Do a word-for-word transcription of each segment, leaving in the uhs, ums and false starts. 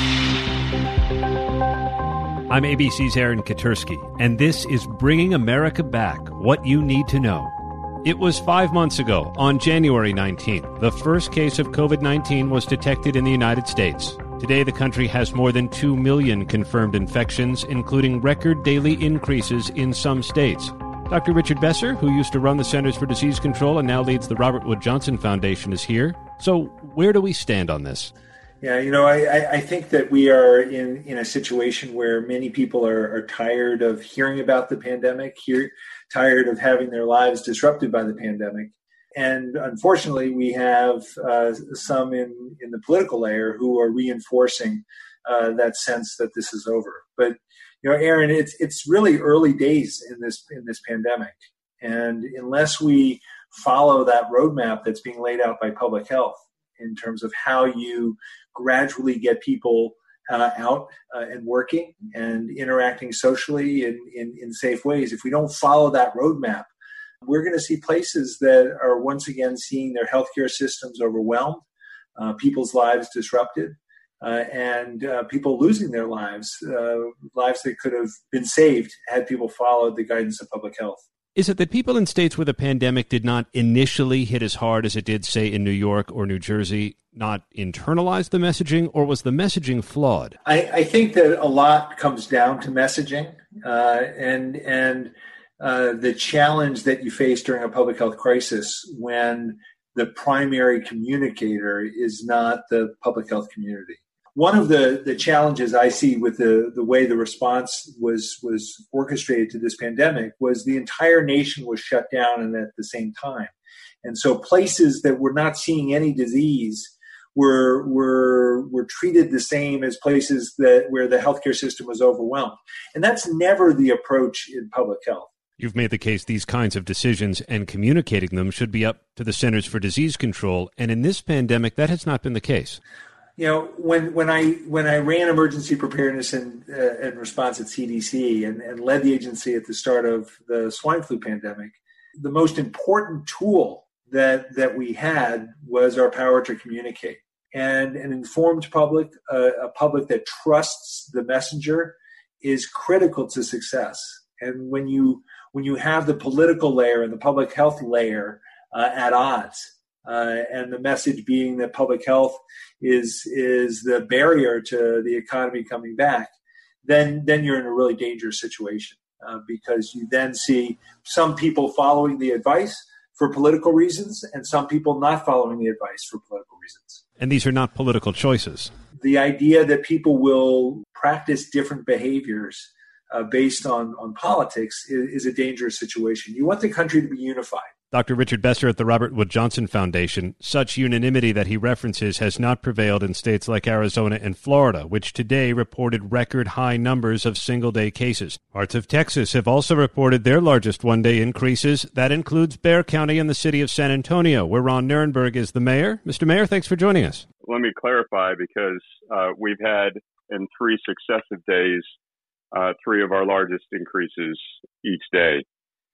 I'm A B C's Aaron Katursky, and this is Bringing America Back, What You Need to Know. It was five months ago, on January nineteenth, the first case of covid nineteen was detected in the United States. Today, the country has more than two million confirmed infections, including record daily increases in some states. Doctor Richard Besser, who used to run the Centers for Disease Control and now leads the Robert Wood Johnson Foundation, is here. So where do we stand on this? Yeah, you know, I, I think that we are in, in a situation where many people are, are tired of hearing about the pandemic, hear, tired of having their lives disrupted by the pandemic. And unfortunately, we have uh, some in, in the political layer who are reinforcing uh, that sense that this is over. But, you know, Aaron, it's it's really early days in this in this pandemic. And unless we follow that roadmap that's being laid out by public health in terms of how you gradually get people uh, out uh, and working and interacting socially in, in, in safe ways, if we don't follow that roadmap, we're going to see places that are once again seeing their healthcare systems overwhelmed, uh, people's lives disrupted, uh, and uh, people losing their lives, uh, lives that could have been saved had people followed the guidance of public health. Is it that people in states where the pandemic did not initially hit as hard as it did, say, in New York or New Jersey, not internalize the messaging, or was the messaging flawed? I, I think that a lot comes down to messaging uh, and and uh, the challenge that you face during a public health crisis when the primary communicator is not the public health community. One of the, the challenges I see with the, the way the response was was orchestrated to this pandemic was the entire nation was shut down and at the same time. And so places that were not seeing any disease were were were treated the same as places that where the healthcare system was overwhelmed. And that's never the approach in public health. You've made the case these kinds of decisions and communicating them should be up to the Centers for Disease Control. And in this pandemic, that has not been the case. You know, when when I when I ran emergency preparedness and, uh, and response at C D C and, and led the agency at the start of the swine flu pandemic, the most important tool that that we had was our power to communicate. And an informed public, uh, a public that trusts the messenger, is critical to success. And when you when you have the political layer and the public health layer uh, at odds, Uh, and the message being that public health is is the barrier to the economy coming back, then then you're in a really dangerous situation uh, because you then see some people following the advice for political reasons and some people not following the advice for political reasons. And these are not political choices. The idea that people will practice different behaviors uh, based on, on politics is, is a dangerous situation. You want the country to be unified. Doctor Richard Besser at the Robert Wood Johnson Foundation, such unanimity that he references has not prevailed in states like Arizona and Florida, which today reported record high numbers of single-day cases. Parts of Texas have also reported their largest one-day increases. That includes Bexar County and the city of San Antonio, where Ron Nirenberg is the mayor. Mister Mayor, thanks for joining us. Let me clarify, because uh, we've had in three successive days, uh, three of our largest increases each day.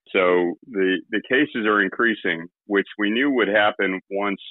So the, the cases are increasing, which we knew would happen once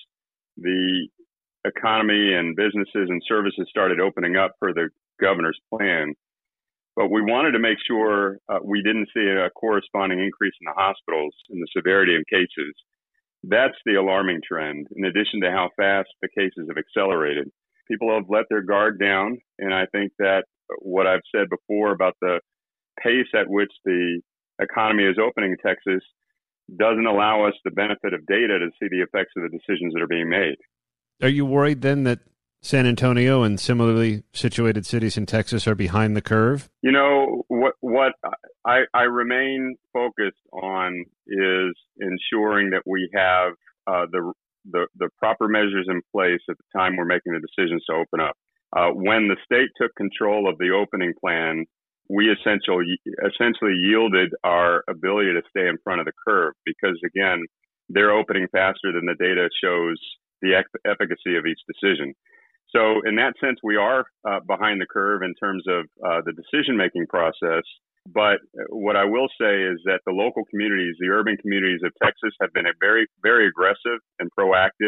the economy and businesses and services started opening up per the governor's plan. But we wanted to make sure uh, we didn't see a corresponding increase in the hospitals and the severity of cases. That's the alarming trend, in addition to how fast the cases have accelerated. People have let their guard down, and I think that what I've said before about the pace at which the economy is opening in Texas doesn't allow us the benefit of data to see the effects of the decisions that are being made. Are you worried then that San Antonio and similarly situated cities in Texas are behind the curve? You know, what what I, I remain focused on is ensuring that we have uh, the, the the proper measures in place at the time we're making the decisions to open up. Uh, when the state took control of the opening plan, we essentially essentially yielded our ability to stay in front of the curve because, again, they're opening faster than the data shows the efficacy of each decision. So in that sense, we are uh, behind the curve in terms of uh, the decision-making process. But what I will say is that the local communities, the urban communities of Texas have been a very, very aggressive and proactive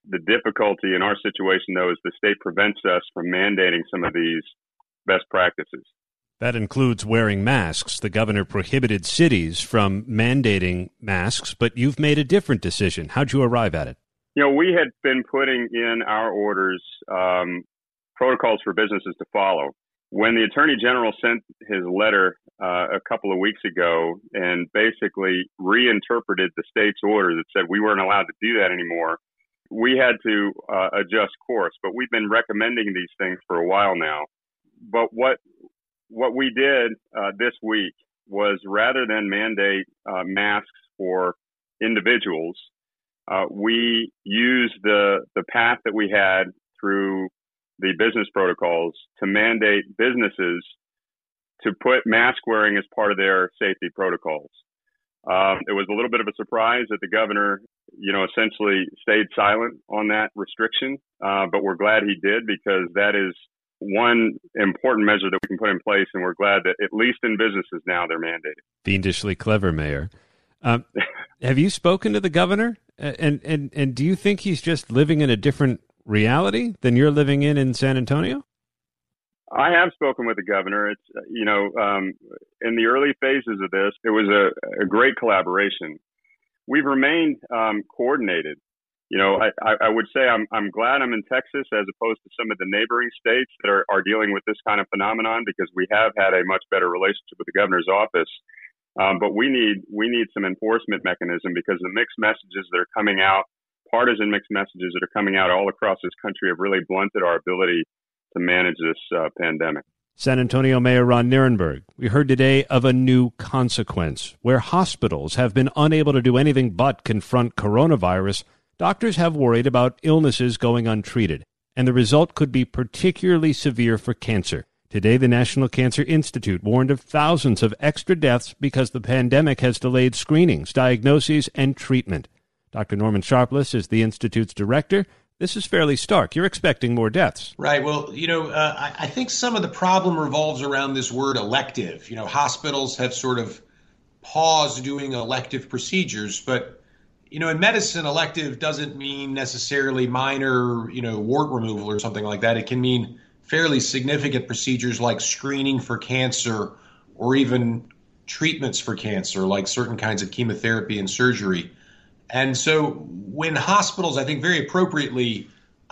The difficulty in our situation, though, is the state prevents us from mandating some of these best practices. That includes wearing masks. The governor prohibited cities from mandating masks, but you've made a different decision. How'd you arrive at it? You know, we had been putting in our orders um, protocols for businesses to follow. When the Attorney General sent his letter uh, a couple of weeks ago and basically reinterpreted the state's order that said we weren't allowed to do that anymore, we had to uh, adjust course. But we've been recommending these things for a while now. But what what we did uh, this week was, rather than mandate uh, masks for individuals, uh, we used the the path that we had through the business protocols to mandate businesses to put mask wearing as part of their safety protocols. Um, it was a little bit of a surprise that the governor, you know, essentially stayed silent on that restriction, uh, but we're glad he did, because that is one important measure that we can put in place, and we're glad that at least in businesses now they're mandated. Fiendishly clever, Mayor. Um, have you spoken to the governor? And, and, and do you think he's just living in a different reality than you're living in in San Antonio? I have spoken with the governor. It's, you know, um, in the early phases of this, it was a, a great collaboration. We've remained um, coordinated. You know, I, I would say I'm I'm glad I'm in Texas as opposed to some of the neighboring states that are, are dealing with this kind of phenomenon, because we have had a much better relationship with the governor's office. Um, but we need we need some enforcement mechanism, because the mixed messages that are coming out, partisan mixed messages that are coming out all across this country, have really blunted our ability to manage this uh, pandemic. San Antonio Mayor Ron Nirenberg, we heard today of a new consequence where hospitals have been unable to do anything but confront coronavirus. Doctors have worried about illnesses going untreated, and the result could be particularly severe for cancer. Today, the National Cancer Institute warned of thousands of extra deaths because the pandemic has delayed screenings, diagnoses, and treatment. Doctor Norman Sharpless is the Institute's director. This is fairly stark. You're expecting more deaths. Right. Well, you know, uh, I, I think some of the problem revolves around this word elective. You know, hospitals have sort of paused doing elective procedures, but you know, in medicine, elective doesn't mean necessarily minor, you know, wart removal or something like that. It can mean fairly significant procedures like screening for cancer, or even treatments for cancer, like certain kinds of chemotherapy and surgery. And so when hospitals, I think very appropriately,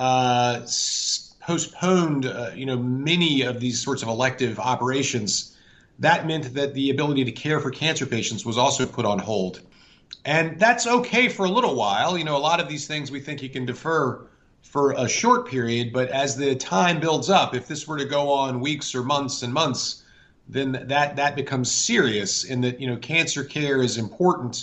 uh, postponed, uh, you know, many of these sorts of elective operations, that meant that the ability to care for cancer patients was also put on hold. And that's okay for a little while. You know, a lot of these things we think you can defer for a short period, but as the time builds up, if this were to go on weeks or months and months, then that that becomes serious in that, you know, cancer care is important.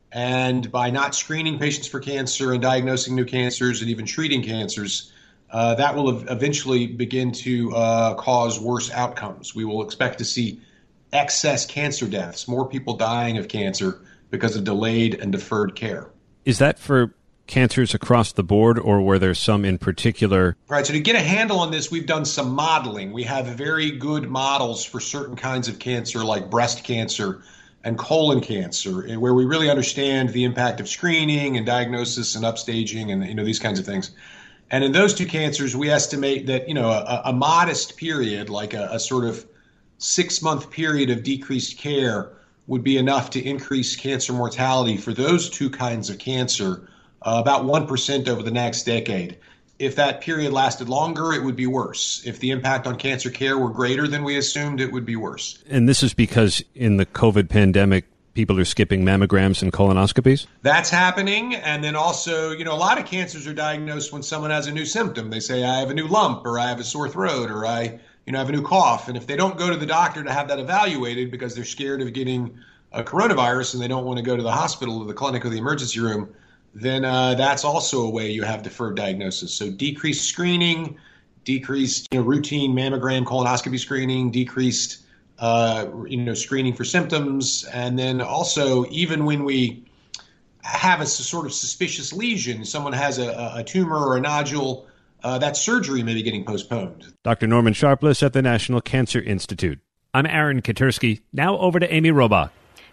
And by not screening patients for cancer and diagnosing new cancers and even treating cancers, uh, that will eventually begin to uh, cause worse outcomes. We will expect to see excess cancer deaths, more people dying of cancer because of delayed and deferred care. Is that for cancers across the board, or were there some in particular? Right. So to get a handle on this, we've done some modeling. We have very good models for certain kinds of cancer, like breast cancer and colon cancer, where we really understand the impact of screening and diagnosis and upstaging and, you know, these kinds of things. And in those two cancers, we estimate that, you know, a, a modest period, like a, a sort of six-month period of decreased care, would be enough to increase cancer mortality for those two kinds of cancer uh, about one percent over the next decade. If that period lasted longer, it would be worse. If the impact on cancer care were greater than we assumed, it would be worse. And this is because in the COVID pandemic, people are skipping mammograms and colonoscopies? That's happening. And then also, you know, a lot of cancers are diagnosed when someone has a new symptom. They say, I have a new lump, or I have a sore throat, or I you know, have a new cough. And if they don't go to the doctor to have that evaluated because they're scared of getting a coronavirus and they don't want to go to the hospital or the clinic or the emergency room, then uh, that's also a way you have deferred diagnosis. So decreased screening, decreased you know, routine mammogram colonoscopy screening, decreased uh, you know screening for symptoms, and then also even when we have a sort of suspicious lesion, someone has a, a tumor or a nodule, Uh, that surgery may be getting postponed. Doctor Norman Sharpless at the National Cancer Institute. I'm Aaron Katersky. Now over to Amy Robach.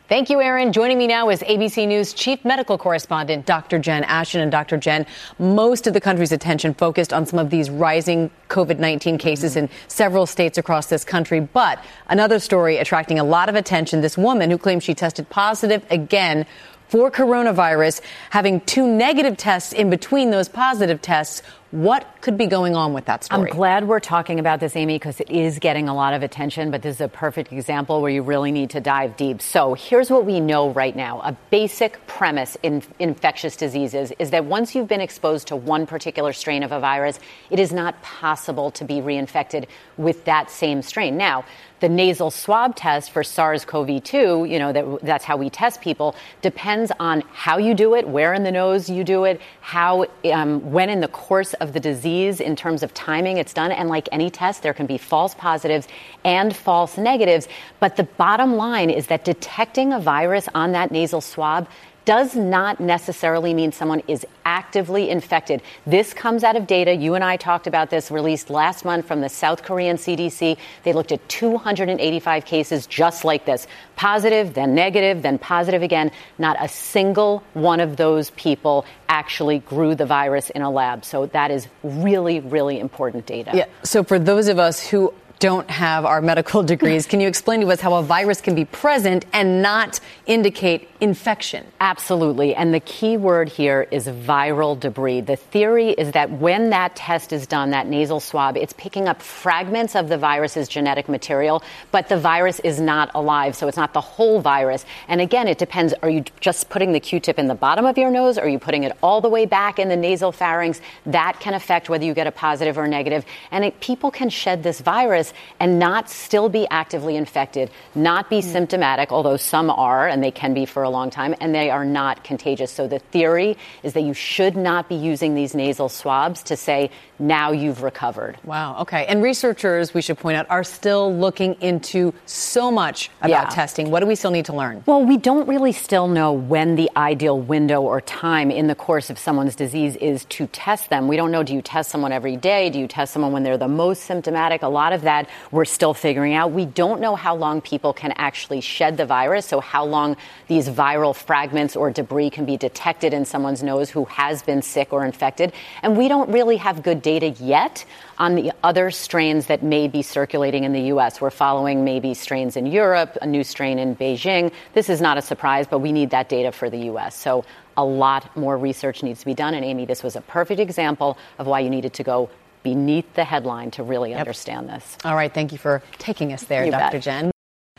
Thank you, Aaron. Joining me now is A B C News chief medical correspondent, Doctor Jen Ashton. And Doctor Jen, most of the country's attention focused on some of these rising COVID nineteen cases in several states across this country. But another story attracting a lot of attention, this woman who claims she tested positive again for coronavirus, having two negative tests in between those positive tests. What could be going on with that story? I'm glad we're talking about this, Amy, because it is getting a lot of attention, but this is a perfect example where you really need to dive deep. So here's what we know right now. A basic premise in infectious diseases is that once you've been exposed to one particular strain of a virus, it is not possible to be reinfected with that same strain. Now, the nasal swab test for SARS-C o V two, you know, that, that's how we test people, depends on how you do it, where in the nose you do it, how, um, when in the course of the disease in terms of timing it's done. And like any test, there can be false positives and false negatives. But the bottom line is that detecting a virus on that nasal swab does not necessarily mean someone is actively infected. This comes out of data. You and I talked about this, released last month from the South Korean C D C. They looked at two hundred eighty-five cases just like this. Positive, then negative, then positive again. Not a single one of those people actually grew the virus in a lab. So that is really, really important data. Yeah. So for those of us who don't have our medical degrees, can you explain to us how a virus can be present and not indicate infection? Absolutely. And the key word here is viral debris. The theory is that when that test is done, that nasal swab, it's picking up fragments of the virus's genetic material, but the virus is not alive. So it's not the whole virus. And again, it depends. Are you just putting the Q-tip in the bottom of your nose? Or are you putting it all the way back in the nasal pharynx? That can affect whether you get a positive or negative. And it, people can shed this virus and not still be actively infected, not be mm. symptomatic, although some are, and they can be for a long time, and they are not contagious. So the theory is that you should not be using these nasal swabs to say, now you've recovered. Wow. Okay. And researchers, we should point out, are still looking into so much about yeah. testing. What do we still need to learn? Well, we don't really still know when the ideal window or time in the course of someone's disease is to test them. We don't know, do you test someone every day? Do you test someone when they're the most symptomatic? A lot of that we're still figuring out. We don't know how long people can actually shed the virus, so how long these viral fragments or debris can be detected in someone's nose who has been sick or infected. And we don't really have good data yet on the other strains that may be circulating in the U S. We're following maybe strains in Europe, a new strain in Beijing. This is not a surprise, but we need that data for the U S. So a lot more research needs to be done. And Amy, this was a perfect example of why you needed to go beneath the headline to really yep. understand this. All right. Thank you for taking us there, You Doctor bet. Jen.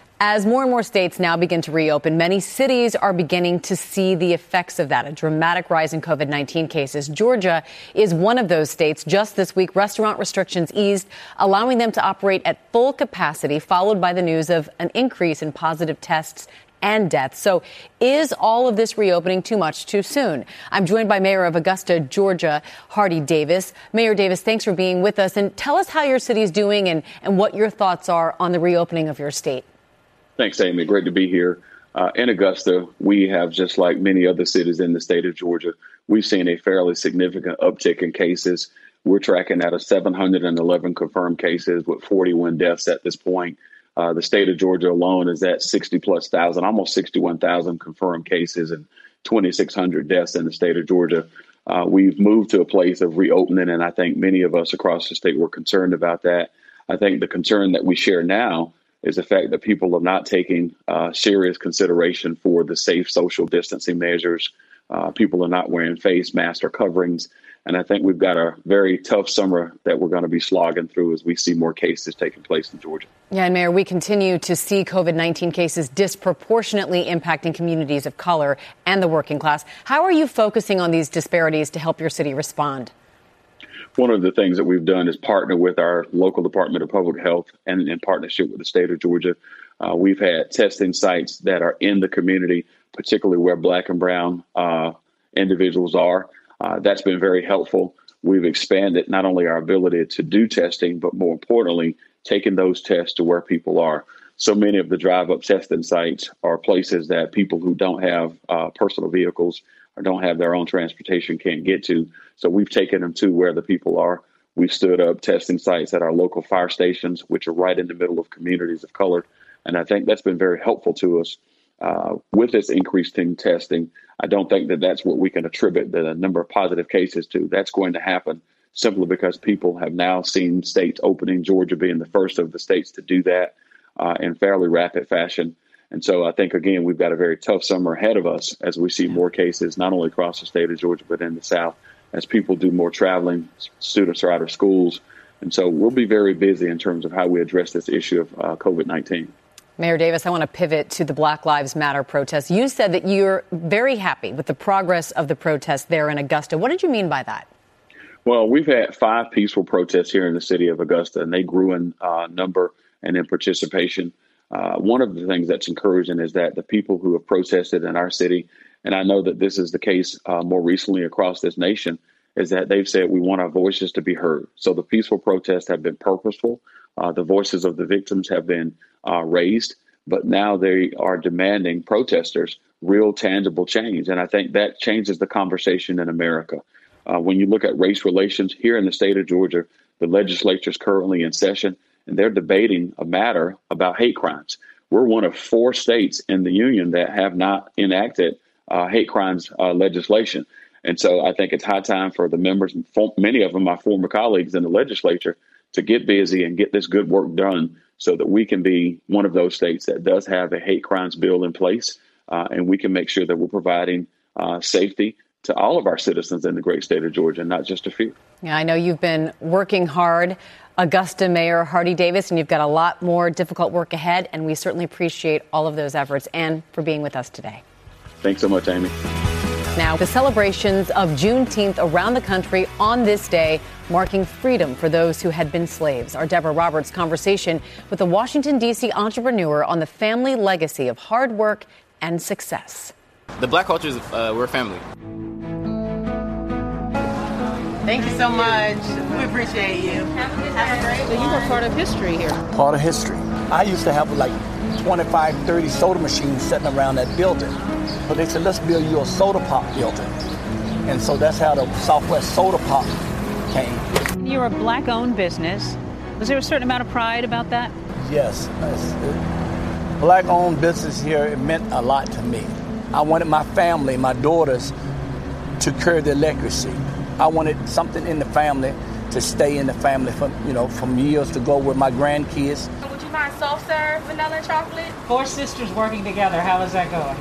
As more and more states now begin to reopen, many cities are beginning to see the effects of that, a dramatic rise in COVID nineteen cases. Georgia is one of those states. Just this week, restaurant restrictions eased, allowing them to operate at full capacity, followed by the news of an increase in positive tests and deaths. So is all of this reopening too much too soon? I'm joined by Mayor of Augusta, Georgia, Hardy Davis. Mayor Davis, thanks for being with us. And tell us how your city is doing and, and what your thoughts are on the reopening of your state. Thanks, Amy. Great to be here. Uh, in Augusta, we have, just like many other cities in the state of Georgia, we've seen a fairly significant uptick in cases. We're tracking out of seven hundred eleven confirmed cases with forty-one deaths at this point. Uh, the state of Georgia alone is at sixty plus thousand, almost sixty-one thousand confirmed cases and twenty-six hundred deaths in the state of Georgia. Uh, we've moved to a place of reopening, and I think many of us across the state were concerned about that. I think the concern that we share now is the fact that people are not taking uh, serious consideration for the safe social distancing measures. Uh, people are not wearing face masks or coverings. And I think we've got a very tough summer that we're going to be slogging through as we see more cases taking place in Georgia. Yeah, and Mayor, we continue to see COVID nineteen cases disproportionately impacting communities of color and the working class. How are you focusing on these disparities to help your city respond? One of the things that we've done is partner with our local Department of Public Health and in partnership with the state of Georgia. Uh, we've had testing sites that are in the community, particularly where Black and brown uh, individuals are. Uh, that's been very helpful. We've expanded not only our ability to do testing, but more importantly, taking those tests to where people are. So many of the drive-up testing sites are places that people who don't have uh, personal vehicles or don't have their own transportation can't get to. So we've taken them to where the people are. We've stood up testing sites at our local fire stations, which are right in the middle of communities of color. And I think that's been very helpful to us. uh, with this increase in testing, I don't think that that's what we can attribute the number of positive cases to. That's going to happen simply because people have now seen states opening, Georgia being the first of the states to do that uh, in fairly rapid fashion. And so I think, again, we've got a very tough summer ahead of us as we see more cases, not only across the state of Georgia, but in the South, as people do more traveling, students are out of schools. And so we'll be very busy in terms of how we address this issue of uh, COVID nineteen. Mayor Davis, I want to pivot to the Black Lives Matter protests. You said that you're very happy with the progress of the protests there in Augusta. What did you mean by that? Well, we've had five peaceful protests here in the city of Augusta, and they grew in uh, number and in participation. Uh, one of the things that's encouraging is that the people who have protested in our city, and I know that this is the case uh, more recently across this nation, is that they've said we want our voices to be heard. So the peaceful protests have been purposeful. Uh, the voices of the victims have been uh, raised, but now they are demanding protesters real tangible change. And I think that changes the conversation in America. Uh, when you look at race relations here in the state of Georgia, the legislature is currently in session, and they're debating a matter about hate crimes. We're one of four states in the union that have not enacted uh, hate crimes uh, legislation. And so I think it's high time for the members, many of them, my former colleagues in the legislature, to get busy and get this good work done so that we can be one of those states that does have a hate crimes bill in place. Uh, and we can make sure that we're providing uh, safety to all of our citizens in the great state of Georgia, not just a few. Yeah, I know you've been working hard, Augusta Mayor Hardy Davis, and you've got a lot more difficult work ahead. And we certainly appreciate all of those efforts and for being with us today. Thanks so much, Amy. Now, the celebrations of Juneteenth around the country on this day, marking freedom for those who had been slaves. Our Deborah Roberts conversation with a Washington, D C entrepreneur on the family legacy of hard work and success. The Black culture is, uh, we're a family. Thank you so much. We appreciate you. Have a good day. So you were part of history here. Part of history. I used to have like twenty-five, thirty soda machines sitting around that building. But they said, let's build you a soda pop building. And so that's how the Southwest Soda Pop came. You're a black-owned business. Was there a certain amount of pride about that? Yes. Black-owned business here, it meant a lot to me. I wanted my family, my daughters, to carry the legacy. I wanted something in the family to stay in the family for, you know, from years to go with my grandkids. Would you mind soft serve vanilla chocolate? Four sisters working together. How is that going?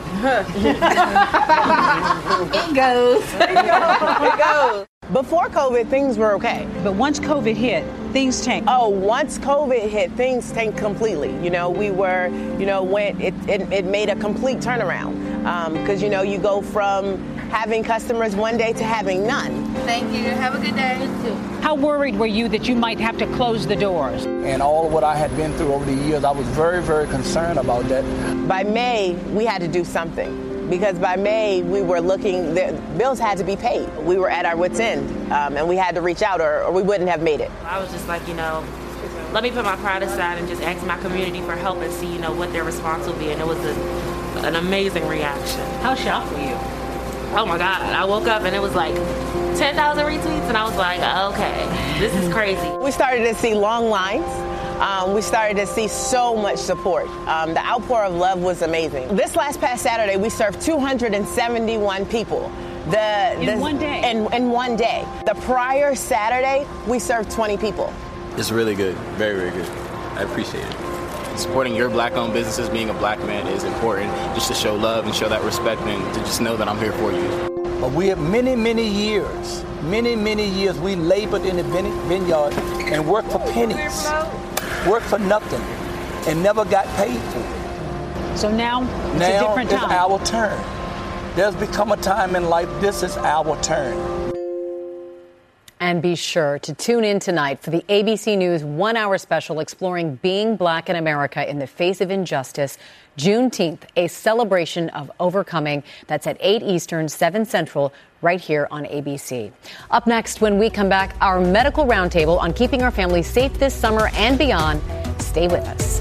It goes. It goes. It goes. Before COVID, things were okay. But once COVID hit, things tanked. Oh, once COVID hit, things tanked completely. You know, we were, you know, when it, it, it made a complete turnaround. Because, um, you know, you go from having customers one day to having none. Thank you. Have a good day. You too. How worried were you that you might have to close the doors? And all of what I had been through over the years, I was very, very concerned about that. By May, we had to do something. Because by May, we were looking, the bills had to be paid. We were at our wits' end, um, and we had to reach out or, or we wouldn't have made it. I was just like, you know, let me put my pride aside and just ask my community for help and see, you know, what their response will be. And it was a, an amazing reaction. How shocked were you? Oh my God, I woke up and it was like ten thousand retweets and I was like, okay, this is crazy. We started to see long lines. Um, we started to see so much support. Um, the outpour of love was amazing. This last past Saturday, we served two hundred seventy-one people. The, in the, one day? In, in one day. The prior Saturday, we served twenty people. It's really good. Very, very good. I appreciate it. Supporting your black-owned businesses, being a black man, is important just to show love and show that respect and to just know that I'm here for you. But we have many, many years, many, many years, we labored in the vineyard and worked for pennies. Worked for nothing and never got paid for it. So now it's now a different time. It's our turn. There's become a time in life, this is our turn. And be sure to tune in tonight for the A B C News one-hour special exploring being black in America in the face of injustice. Juneteenth, a celebration of overcoming. That's at eight Eastern, seven Central, right here on A B C. Up next, when we come back, our medical roundtable on keeping our families safe this summer and beyond. Stay with us.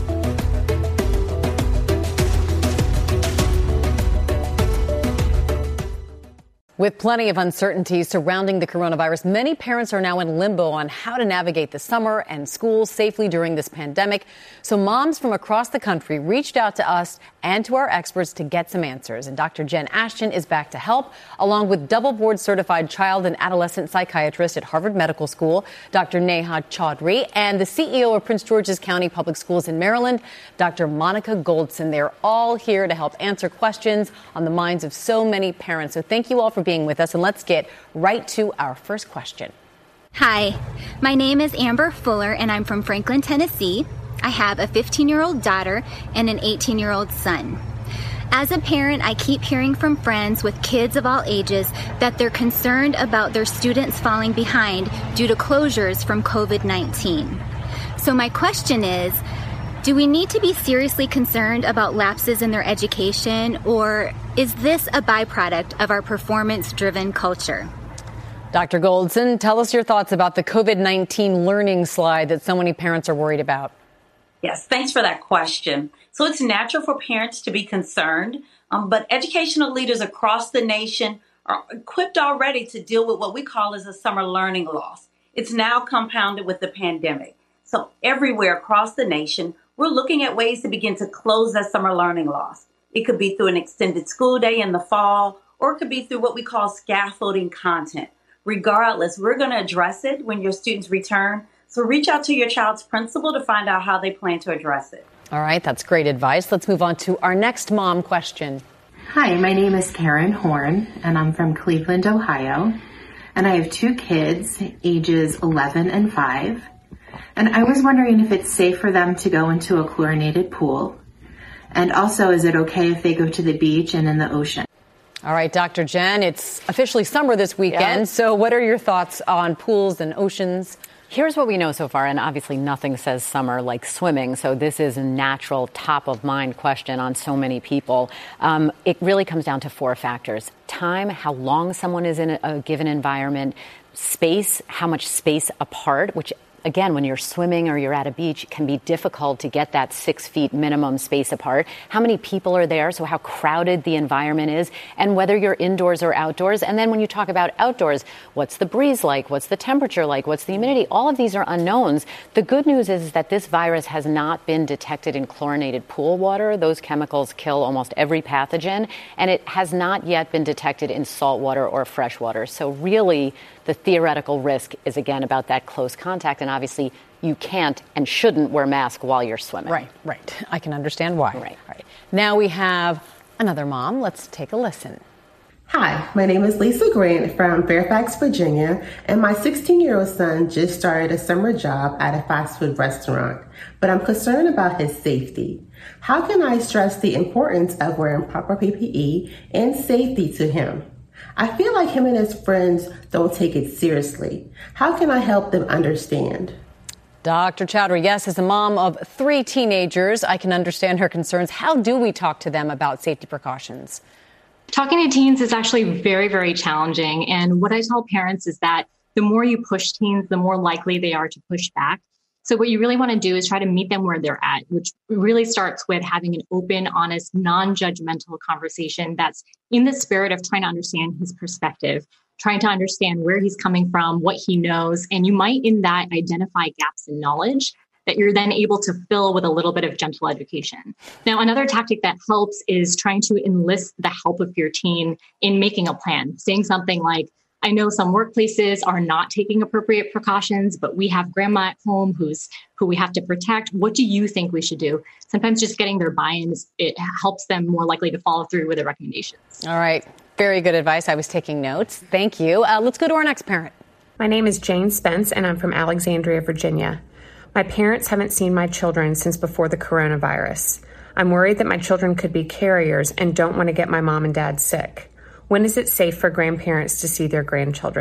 With plenty of uncertainty surrounding the coronavirus, many parents are now in limbo on how to navigate the summer and school safely during this pandemic. So moms from across the country reached out to us and to our experts to get some answers. And Doctor Jen Ashton is back to help, along with double board certified child and adolescent psychiatrist at Harvard Medical School, Doctor Neha Chaudhry, and the C E O of Prince George's County Public Schools in Maryland, Doctor Monica Goldson. They're all here to help answer questions on the minds of so many parents. So thank you all for being with us, and let's get right to our first question. Hi, my name is Amber Fuller, and I'm from Franklin, Tennessee. I have a fifteen-year-old daughter and an eighteen-year-old son. As a parent, I keep hearing from friends with kids of all ages that they're concerned about their students falling behind due to closures from covid nineteen. So my question is, do we need to be seriously concerned about lapses in their education, or is this a byproduct of our performance-driven culture? Doctor Goldson, tell us your thoughts about the covid nineteen learning slide that so many parents are worried about. Yes, thanks for that question. So it's natural for parents to be concerned, um, but educational leaders across the nation are equipped already to deal with what we call as a summer learning loss. It's now compounded with the pandemic. So everywhere across the nation, we're looking at ways to begin to close that summer learning loss. It could be through an extended school day in the fall, or it could be through what we call scaffolding content. Regardless, we're going to address it when your students return. So reach out to your child's principal to find out how they plan to address it. All right, that's great advice. Let's move on to our next mom question. Hi, my name is Karen Horn, and I'm from Cleveland, Ohio. And I have two kids, ages eleven and five. And I was wondering if it's safe for them to go into a chlorinated pool. And also, is it okay if they go to the beach and in the ocean? All right, Doctor Jen, it's officially summer this weekend. Yeah. So what are your thoughts on pools and oceans? Here's what we know so far, and obviously nothing says summer like swimming, so this is a natural top-of-mind question on so many people. Um, it really comes down to four factors. Time, how long someone is in a, a given environment, space, how much space apart, which again, when you're swimming or you're at a beach, it can be difficult to get that six feet minimum space apart. How many people are there? So how crowded the environment is, and whether you're indoors or outdoors. And then when you talk about outdoors, what's the breeze like? What's the temperature like? What's the humidity? All of these are unknowns. The good news is that this virus has not been detected in chlorinated pool water. Those chemicals kill almost every pathogen, and it has not yet been detected in salt water or fresh water. So really, the theoretical risk is, again, about that close contact. And obviously, you can't and shouldn't wear masks while you're swimming. Right, right. I can understand why. Right. right. Now we have another mom. Let's take a listen. Hi, my name is Lisa Grant from Fairfax, Virginia, and my sixteen-year-old son just started a summer job at a fast food restaurant, but I'm concerned about his safety. How can I stress the importance of wearing proper P P E and safety to him? I feel like him and his friends don't take it seriously. How can I help them understand? Doctor Chaudhry, yes, as a mom of three teenagers, I can understand her concerns. How do we talk to them about safety precautions? Talking to teens is actually very, very challenging. And what I tell parents is that the more you push teens, the more likely they are to push back. So what you really want to do is try to meet them where they're at, which really starts with having an open, honest, non-judgmental conversation that's in the spirit of trying to understand his perspective, trying to understand where he's coming from, what he knows. And you might in that identify gaps in knowledge that you're then able to fill with a little bit of gentle education. Now, another tactic that helps is trying to enlist the help of your teen in making a plan, saying something like, I know some workplaces are not taking appropriate precautions, but we have grandma at home who's who we have to protect. What do you think we should do? Sometimes just getting their buy-ins, it helps them more likely to follow through with the recommendations. All right. Very good advice. I was taking notes. Thank you. Uh, let's go to our next parent. My name is Jane Spence, and I'm from Alexandria, Virginia. My parents haven't seen my children since before the coronavirus. I'm worried that my children could be carriers and don't want to get my mom and dad sick. When is it safe for grandparents to see their grandchildren?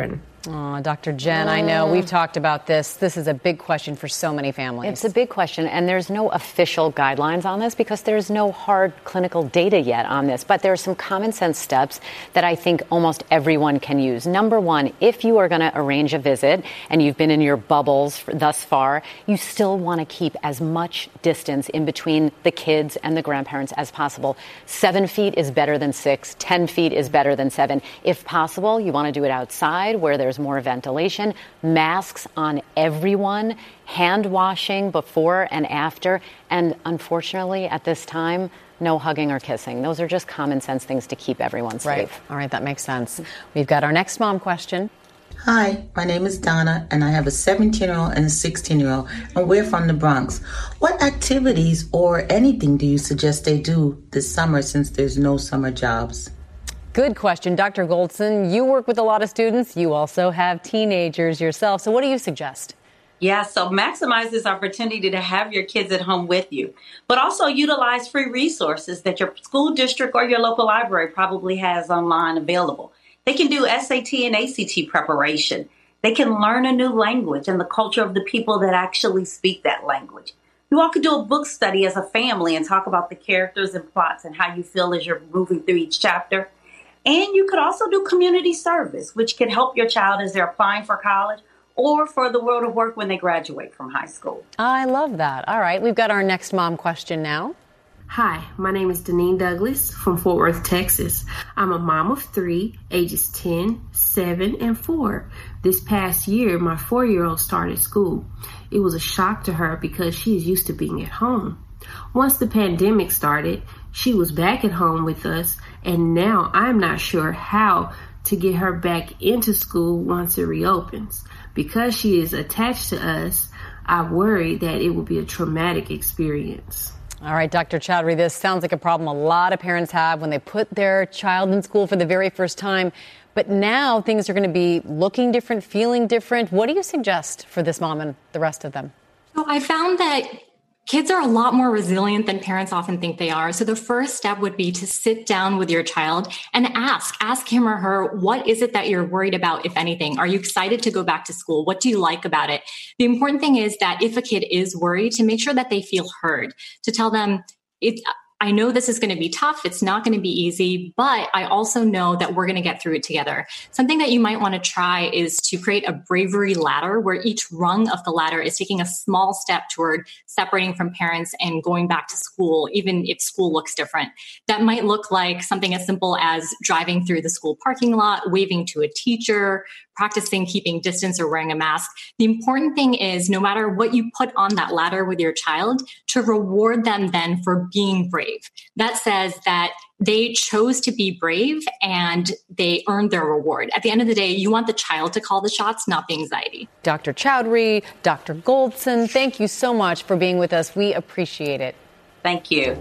Oh, Doctor Jen, I know we've talked about this. This is a big question for so many families. It's a big question, and there's no official guidelines on this because there's no hard clinical data yet on this. But there are some common sense steps that I think almost everyone can use. Number one, if you are going to arrange a visit and you've been in your bubbles thus far, you still want to keep as much distance in between the kids and the grandparents as possible. Seven feet is better than six. Ten feet is better than seven. If possible, you want to do it outside where there's more ventilation, masks on everyone, hand washing before and after, and unfortunately at this time, no hugging or kissing. Those are just common sense things to keep everyone safe. Right. All right, that makes sense. We've got our next mom question. Hi, my name is Donna, and I have a seventeen-year-old and a sixteen-year-old, and we're from the Bronx. What activities or anything do you suggest they do this summer since there's no summer jobs? Good question. Doctor Goldson, you work with a lot of students. You also have teenagers yourself. So what do you suggest? Yeah, so maximize this opportunity to have your kids at home with you, but also utilize free resources that your school district or your local library probably has online available. They can do S A T and A C T preparation. They can learn a new language and the culture of the people that actually speak that language. You all could do a book study as a family and talk about the characters and plots and how you feel as you're moving through each chapter. And you could also do community service, which can help your child as they're applying for college or for the world of work when they graduate from high school. I love that. All right, we've got our next mom question now. Hi, my name is Deneen Douglas from Fort Worth, Texas. I'm a mom of three, ages ten, seven, and four. This past year, my four-year-old started school. It was a shock to her because she is used to being at home. Once the pandemic started, she was back at home with us, and now I'm not sure how to get her back into school once it reopens. Because she is attached to us, I worry that it will be a traumatic experience. All right, Doctor Chowdhury, this sounds like a problem a lot of parents have when they put their child in school for the very first time. But now things are going to be looking different, feeling different. What do you suggest for this mom and the rest of them? So I found that kids are a lot more resilient than parents often think they are. So the first step would be to sit down with your child and ask, ask him or her, what is it that you're worried about, if anything? Are you excited to go back to school? What do you like about it? The important thing is that if a kid is worried, to make sure that they feel heard, to tell them, it, I know this is going to be tough. It's not going to be easy, but I also know that we're going to get through it together. Something that you might want to try is to create a bravery ladder where each rung of the ladder is taking a small step toward separating from parents and going back to school, even if school looks different. That might look like something as simple as driving through the school parking lot, waving to a teacher, practicing keeping distance or wearing a mask. The important thing is no matter what you put on that ladder with your child, to reward them then for being brave. That says that they chose to be brave and they earned their reward. At the end of the day, you want the child to call the shots, not the anxiety. Doctor Chowdhury, Doctor Goldson, thank you so much for being with us. We appreciate it. Thank you.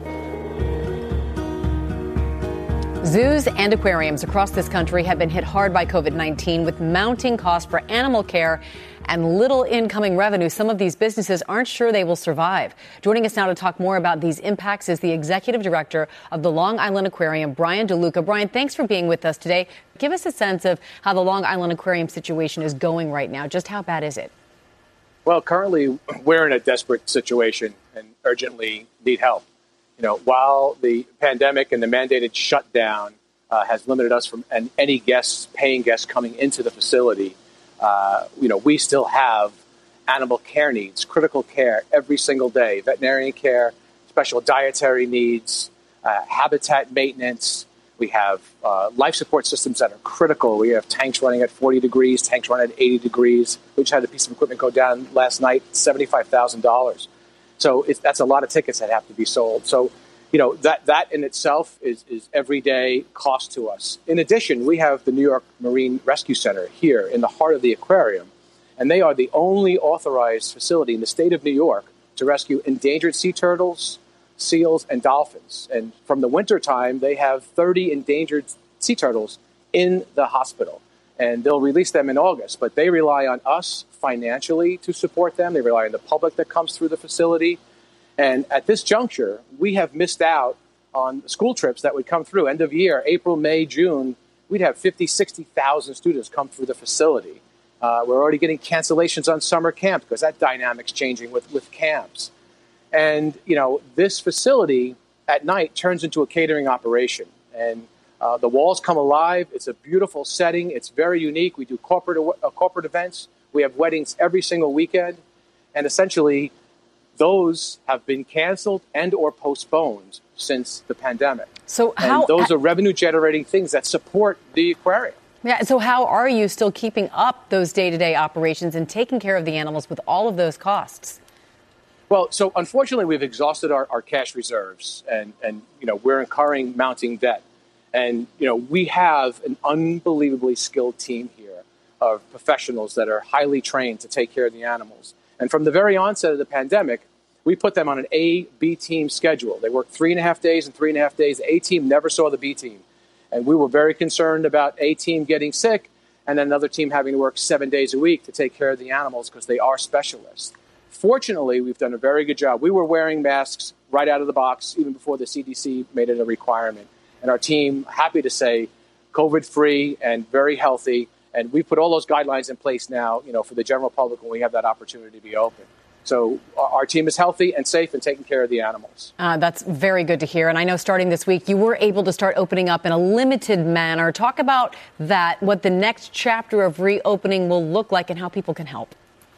Zoos and aquariums across this country have been hit hard by COVID nineteen with mounting costs for animal care and little incoming revenue. Some of these businesses aren't sure they will survive. Joining us now to talk more about these impacts is the executive director of the Long Island Aquarium, Brian DeLuca. Brian, thanks for being with us today. Give us a sense of how the Long Island Aquarium situation is going right now. Just how bad is it? Well, currently we're in a desperate situation and urgently need help. You know, while the pandemic and the mandated shutdown uh, has limited us from and any guests, paying guests coming into the facility, uh, you know, we still have animal care needs, critical care every single day, veterinarian care, special dietary needs, uh, habitat maintenance. We have uh, life support systems that are critical. We have tanks running at forty degrees, tanks running at eighty degrees. We just had a piece of equipment go down last night, seventy-five thousand dollars. So it's, that's a lot of tickets that have to be sold. So, you know, that, that in itself is, is everyday cost to us. In addition, we have the New York Marine Rescue Center here in the heart of the aquarium, and they are the only authorized facility in the state of New York to rescue endangered sea turtles, seals, and dolphins. And from the winter time, they have thirty endangered sea turtles in the hospital, and they'll release them in August. But they rely on us financially to support them. They rely on the public that comes through the facility. And at this juncture, we have missed out on school trips that would come through. End of year, April, May, June, we'd have fifty, sixty thousand students come through the facility. Uh, we're already getting cancellations on summer camp because that dynamic's changing with, with camps. And, you know, this facility at night turns into a catering operation. And uh, the walls come alive. It's a beautiful setting. It's very unique. We do corporate uh, corporate events. We have weddings every single weekend. And essentially, those have been canceled and or postponed since the pandemic. So how, and those are revenue-generating things that support the aquarium. Yeah. So how are you still keeping up those day-to-day operations and taking care of the animals with all of those costs? Well, so unfortunately, we've exhausted our, our cash reserves, and, and you know we're incurring mounting debt. And you know we have an unbelievably skilled team here of professionals that are highly trained to take care of the animals. And from the very onset of the pandemic, we put them on an A B team schedule. They worked three and a half days and three and a half days. The A team never saw the B team. And we were very concerned about A team getting sick and then another team having to work seven days a week to take care of the animals because they are specialists. Fortunately, we've done a very good job. We were wearing masks right out of the box, even before the C D C made it a requirement. And our team, happy to say, COVID-free and very healthy. And we put all those guidelines in place now, you know, for the general public when we have that opportunity to be open. So our team is healthy and safe and taking care of the animals. Uh, that's very good to hear. And I know starting this week, you were able to start opening up in a limited manner. Talk about that, what the next chapter of reopening will look like and how people can help.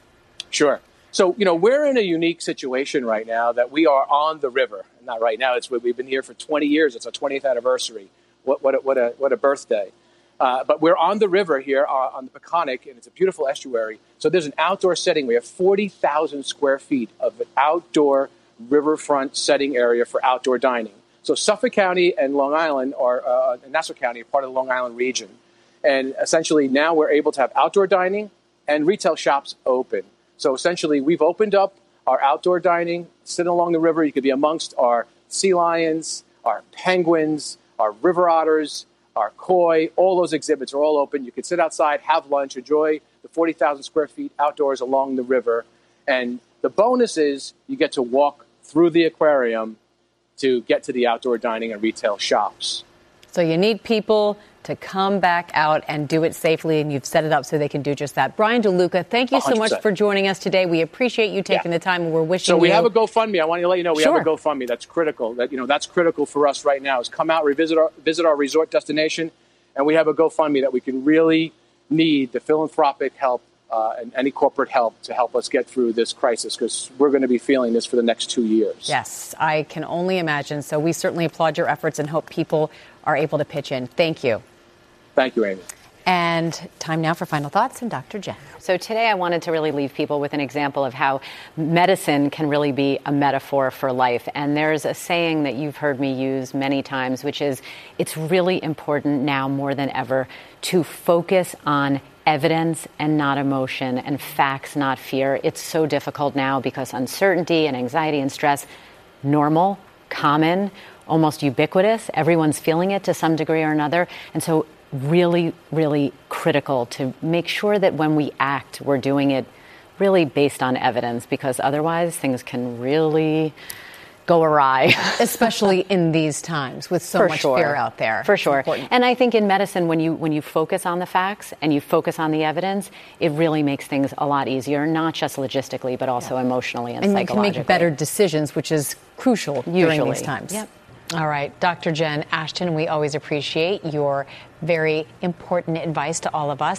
Sure. So, you know, we're in a unique situation right now that we are on the river. Not right now. It's we've been here for twenty years. It's our twentieth anniversary. What, what, a, what, a, what a birthday. Uh, but we're on the river here uh, on the Peconic, and it's a beautiful estuary. So there's an outdoor setting. We have forty thousand square feet of an outdoor riverfront setting area for outdoor dining. So Suffolk County and Long Island, or uh, Nassau County, are part of the Long Island region. And essentially now we're able to have outdoor dining and retail shops open. So essentially we've opened up our outdoor dining, sitting along the river. You could be amongst our sea lions, our penguins, our river otters, our koi. All those exhibits are all open. You can sit outside, have lunch, enjoy the forty thousand square feet outdoors along the river. And the bonus is you get to walk through the aquarium to get to the outdoor dining and retail shops. So you need people to come back out and do it safely, and you've set it up so they can do just that. Brian DeLuca, thank you so one hundred percent much for joining us today. We appreciate you taking yeah. the time, and we're wishing you... So we you... have a GoFundMe. I want to let you know we sure. have a GoFundMe. That's critical. That you know that's critical for us right now. Is come out, revisit our visit our resort destination, and we have a GoFundMe that we can really need the philanthropic help uh, and any corporate help to help us get through this crisis, because we're going to be feeling this for the next two years. Yes, I can only imagine. So we certainly applaud your efforts and hope people are able to pitch in. Thank you. Thank you, Amy. And time now for final thoughts and Doctor Jen. So today I wanted to really leave people with an example of how medicine can really be a metaphor for life. And there's a saying that you've heard me use many times, which is it's really important now more than ever to focus on evidence and not emotion, and facts, not fear. It's so difficult now because uncertainty and anxiety and stress, normal, common, almost ubiquitous. Everyone's feeling it to some degree or another. And so really, really critical to make sure that when we act, we're doing it really based on evidence, because otherwise things can really go awry. Especially in these times with so For much sure. fear out there. For sure. And I think in medicine, when you when you focus on the facts and you focus on the evidence, it really makes things a lot easier, not just logistically, but also yeah. emotionally and, and psychologically. And you can make better decisions, which is crucial Usually. during these times. Yep. All right, Doctor Jen Ashton, we always appreciate your very important advice to all of us.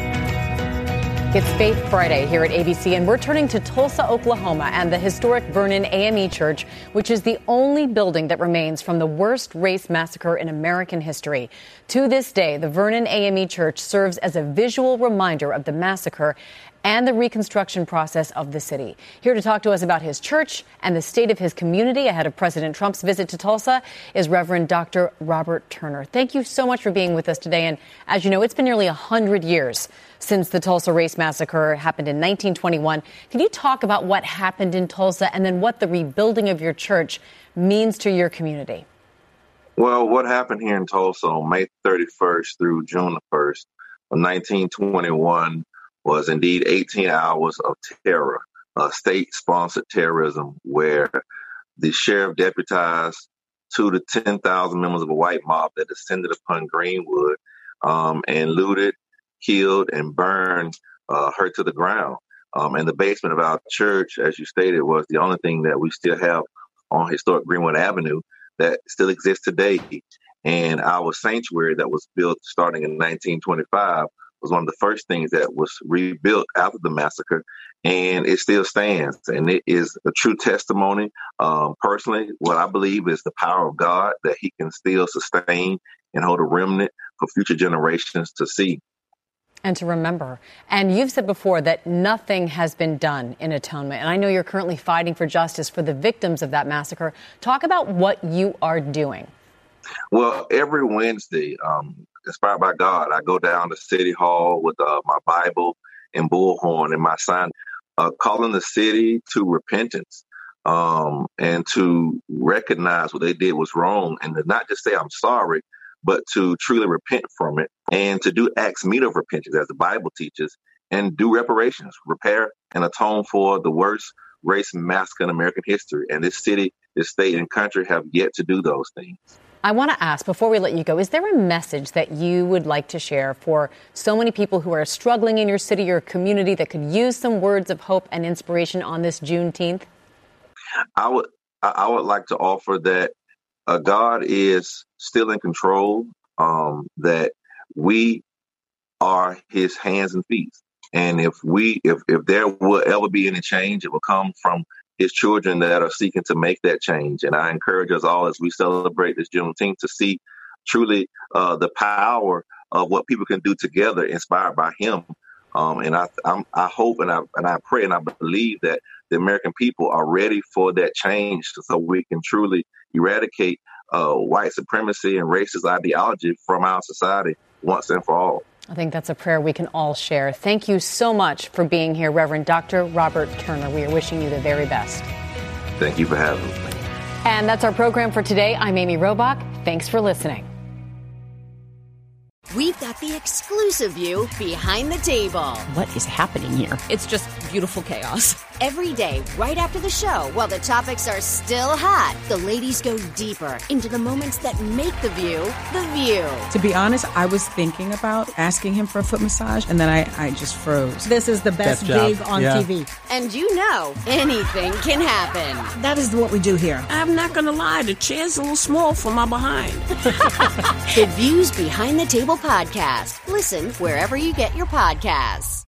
It's Faith Friday here at A B C, and we're turning to Tulsa, Oklahoma, and the historic Vernon A M E Church, which is the only building that remains from the worst race massacre in American history. To this day, the Vernon A M E Church serves as a visual reminder of the massacre and the reconstruction process of the city. Here to talk to us about his church and the state of his community ahead of President Trump's visit to Tulsa is Reverend Doctor Robert Turner. Thank you so much for being with us today. And as you know, it's been nearly one hundred years since the Tulsa Race Massacre happened in nineteen twenty-one. Can you talk about what happened in Tulsa and then what the rebuilding of your church means to your community? Well, what happened here in Tulsa on May thirty-first through June the first of nineteen twenty-one was indeed eighteen hours of terror, uh, state-sponsored terrorism, where the sheriff deputized two to ten thousand members of a white mob that descended upon Greenwood um, and looted, killed, and burned uh, her to the ground. Um, and the basement of our church, as you stated, was the only thing that we still have on historic Greenwood Avenue that still exists today. And our sanctuary that was built starting in nineteen twenty-five was one of the first things that was rebuilt after the massacre, and it still stands. And it is a true testimony. Um, personally, what I believe is the power of God, that he can still sustain and hold a remnant for future generations to see. And to remember. And you've said before that nothing has been done in atonement. And I know you're currently fighting for justice for the victims of that massacre. Talk about what you are doing. Well, every Wednesday, um, inspired by God, I go down to City Hall with uh, my Bible and bullhorn and my sign, uh, calling the city to repentance um, and to recognize what they did was wrong, and to not just say I'm sorry, but to truly repent from it and to do acts meet of repentance, as the Bible teaches, and do reparations, repair and atone for the worst race massacre in American history. And this city, this state, and country have yet to do those things. I want to ask, before we let you go, is there a message that you would like to share for so many people who are struggling in your city or community that could use some words of hope and inspiration on this Juneteenth? I would, I would like to offer that uh, God is still in control, um, that we are his hands and feet. And if we, if, if there will ever be any change, it will come from his children that are seeking to make that change. And I encourage us all as we celebrate this Juneteenth to see truly uh, the power of what people can do together, inspired by him. Um, and I, I'm, I hope and I, and I pray and I believe that the American people are ready for that change, so we can truly eradicate uh, white supremacy and racist ideology from our society once and for all. I think that's a prayer we can all share. Thank you so much for being here, Reverend Doctor Robert Turner. We are wishing you the very best. Thank you for having me. And that's our program for today. I'm Amy Robach. Thanks for listening. We've got the exclusive view behind the table. What is happening here? It's just beautiful chaos. Every day, right after the show, while the topics are still hot, the ladies go deeper into the moments that make the view the view. To be honest, I was thinking about asking him for a foot massage, and then I, I just froze. This is the best gig on yeah. T V. And you know, anything can happen. That is what we do here. I'm not going to lie, the chair's a little small for my behind. The Views Behind the Table podcast. Listen wherever you get your podcasts.